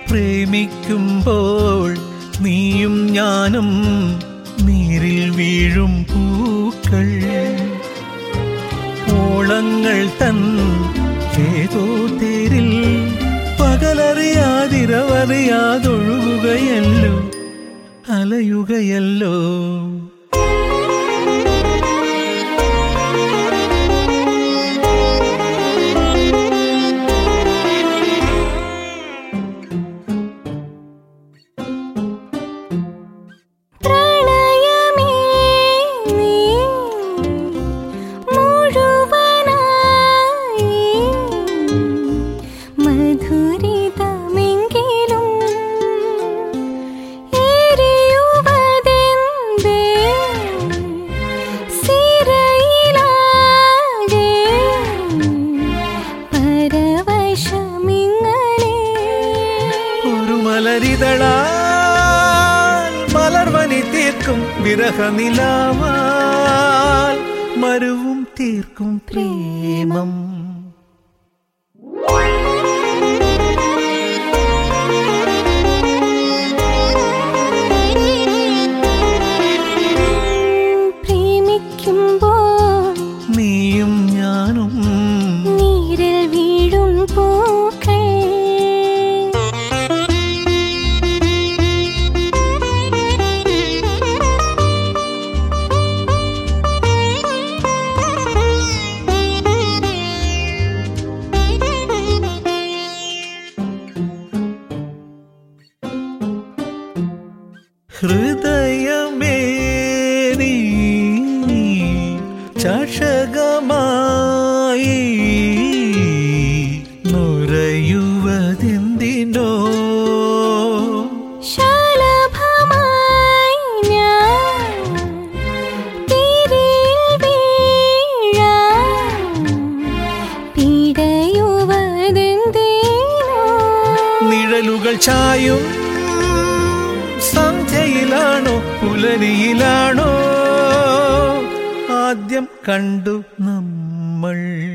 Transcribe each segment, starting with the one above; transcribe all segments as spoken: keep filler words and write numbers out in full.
പ്രേമിക്കുമ്പോൾ നീയും ഞാനും നീരിൽ വീഴും പൂക്കൾ, ഓളങ്ങൾ തൻ ഏതോ തേരിൽ പകലറിയാതിരവറിയാതൊഴുകുകയല്ലോ, അലയുകയല്ലോ. മലരിതളാൽ മലർവനി തീർക്കും വിരഹനിലാവാൽ മരുവും തീർക്കും പ്രേമം. പ്രേമിക്കുമ്പോൾ നീയും ഞാനും നീരിൽ വീഴും പൂക്കൾ, ഹൃദയമേ നീ ചഷകമായി നുരയുവതെന്തിനോ, ശലഭമായി ഞാൻ തിരിയിൽ വീഴാൻ പിടയുവതെന്തിനോ. നിഴലുകൾ ചായും സന്ധ്യയിലാണോ പുലരിയിലാണോ ആദ്യം കണ്ടു നമ്മൾ?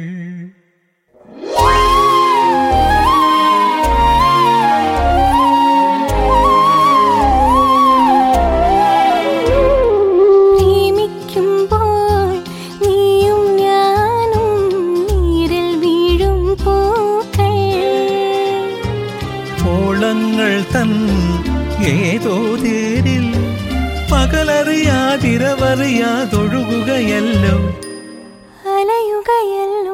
പ്രേമിക്കുമ്പോൾ നീയും ഞാനും നീരിൽ വീഴും പൂക്കൾ, ഓളങ്ങൾ തൻ ഏതോ തേരിൽ പകലറിയാതിരവറിയാതൊഴുകുകയല്ലോ, അലയുകയല്ലോ.